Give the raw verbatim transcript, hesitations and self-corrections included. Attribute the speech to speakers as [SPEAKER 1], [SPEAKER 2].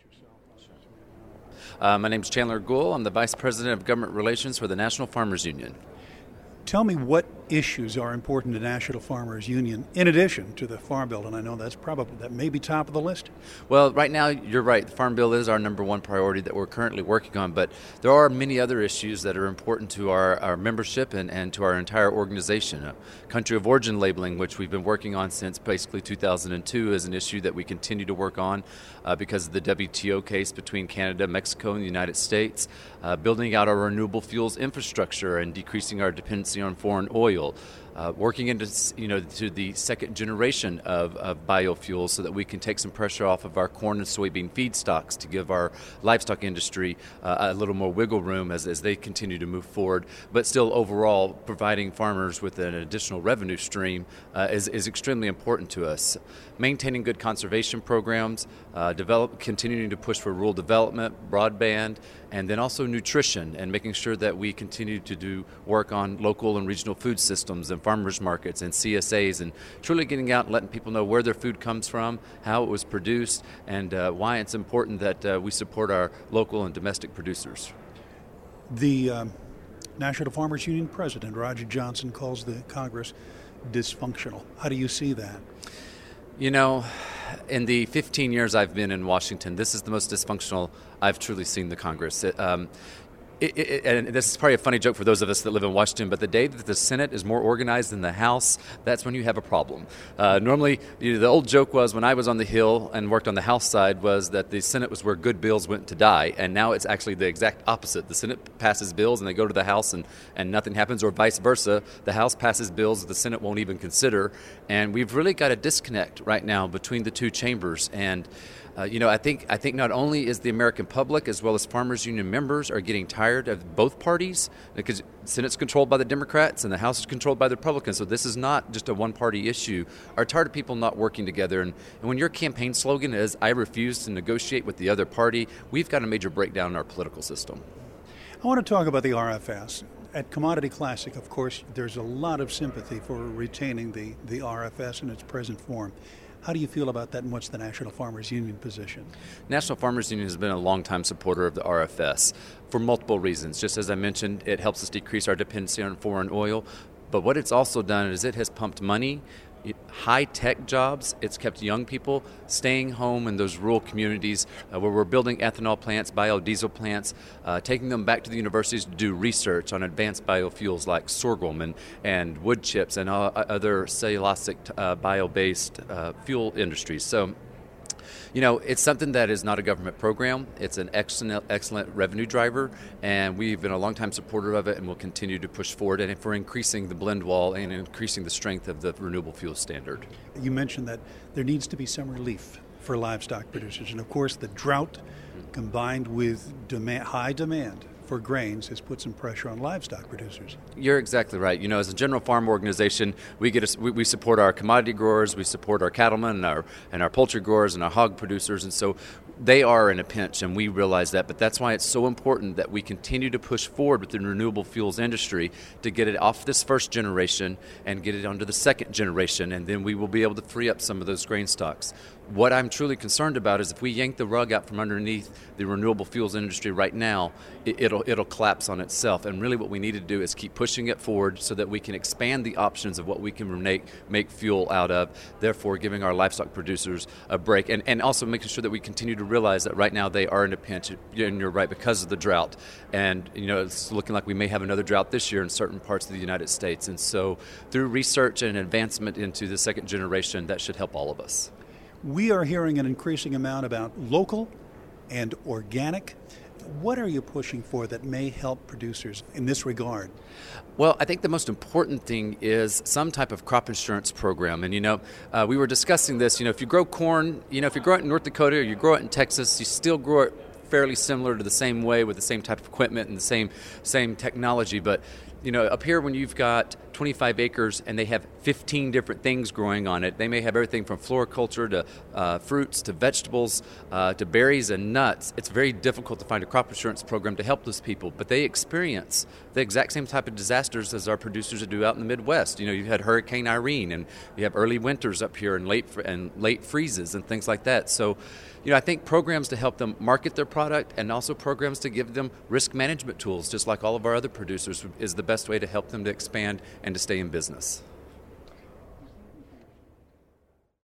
[SPEAKER 1] Uh, my name is Chandler Gould. I'm the Vice President of Government Relations for the National Farmers Union.
[SPEAKER 2] Tell me what issues are important to National Farmers Union in addition to the Farm Bill, and I know that's probably that may be top of the list.
[SPEAKER 1] Well, right now you're right. The Farm Bill is our number one priority that we're currently working on, but there are many other issues that are important to our, our membership and, and to our entire organization. Uh, country of origin labeling, which we've been working on since basically two thousand two, is an issue that we continue to work on uh, because of the W T O case between Canada, Mexico, and the United States. Uh, building out our renewable fuels infrastructure and decreasing our dependency on foreign oil. Uh, working into you know to the second generation of, of biofuels so that we can take some pressure off of our corn and soybean feedstocks to give our livestock industry uh, a little more wiggle room as, as they continue to move forward. But still, overall, providing farmers with an additional revenue stream uh, is, is extremely important to us. Maintaining good conservation programs, uh, develop, continuing to push for rural development, broadband, and then also nutrition, and making sure that we continue to do work on local and regional food systems and farmers markets and C S As, and truly getting out and letting people know where their food comes from, how it was produced, and uh, why it's important that uh, we support our local and domestic producers.
[SPEAKER 2] The um, National Farmers Union President, Roger Johnson, calls the Congress dysfunctional. How do you see that?
[SPEAKER 1] You know, in the fifteen years I've been in Washington, this is the most dysfunctional I've truly seen the Congress. It, um, It, it, and this is probably a funny joke for those of us that live in Washington, but the day that the Senate is more organized than the House, that's when you have a problem. Uh, normally, you know, the old joke was when I was on the Hill and worked on the House side was that the Senate was where good bills went to die, and now it's actually the exact opposite. The Senate passes bills and they go to the House and, and nothing happens, or vice versa. The House passes bills that the Senate won't even consider, and we've really got a disconnect right now between the two chambers. And Uh, you know, I think I think not only is the American public as well as Farmers Union members are getting tired of both parties, because the Senate's controlled by the Democrats and the House is controlled by the Republicans, so this is not just a one-party issue, are tired of people not working together. And, and when your campaign slogan is, I refuse to negotiate with the other party, we've got a major breakdown in our political system.
[SPEAKER 2] I want to talk about the R F S. At Commodity Classic, of course, there's a lot of sympathy for retaining the, the R F S in its present form. How do you feel about that, and what's the National Farmers Union position?
[SPEAKER 1] National Farmers Union has been a long-time supporter of the R F S for multiple reasons. Just as I mentioned, it helps us decrease our dependency on foreign oil. But what it's also done is it has pumped money, high-tech jobs. It's kept young people staying home in those rural communities uh, where we're building ethanol plants, biodiesel plants, uh, taking them back to the universities to do research on advanced biofuels like sorghum and, and wood chips and uh, other cellulosic uh, bio-based uh, fuel industries. So, you know, it's something that is not a government program. It's an excellent, excellent revenue driver, and we've been a long-time supporter of it, and we'll continue to push forward. And if we're increasing the blend wall and increasing the strength of the renewable fuel standard.
[SPEAKER 2] You mentioned that there needs to be some relief for livestock producers, and of course, the drought combined with demand, high demand for grains has put some pressure on livestock producers.
[SPEAKER 1] You're exactly right. You know, as a general farm organization, we get a, we, we support our commodity growers, we support our cattlemen and our and our poultry growers and our hog producers, and so they are in a pinch, and we realize that. But that's why it's so important that we continue to push forward with the renewable fuels industry to get it off this first generation and get it onto the second generation, and then we will be able to free up some of those grain stocks. What I'm truly concerned about is if we yank the rug out from underneath the renewable fuels industry right now, it, it'll it'll collapse on itself. And really what we need to do is keep pushing it forward so that we can expand the options of what we can make, make fuel out of, therefore giving our livestock producers a break. And, and also making sure that we continue to realize that right now they are in a pinch, and you're right, because of the drought. And, you know, it's looking like we may have another drought this year in certain parts of the United States. And so through research and advancement into the second generation, that should help all of us.
[SPEAKER 2] We are hearing an increasing amount about local and organic. What are you pushing for that may help producers in this regard?
[SPEAKER 1] Well, I think the most important thing is some type of crop insurance program. And, you know, uh, we were discussing this. You know, if you grow corn, you know, if you grow it in North Dakota or you grow it in Texas, you still grow it fairly similar to the same way with the same type of equipment and the same same technology. But, you know, up here when you've got twenty-five acres and they have fifteen different things growing on it. They may have everything from floriculture to uh, fruits to vegetables uh, to berries and nuts. It's very difficult to find a crop insurance program to help those people, but they experience the exact same type of disasters as our producers do out in the Midwest. You know, you've had Hurricane Irene, and you have early winters up here and late and late freezes and things like that. So, you know, I think programs to help them market their product and also programs to give them risk management tools, just like all of our other producers, is the best way to help them to expand and to stay in business.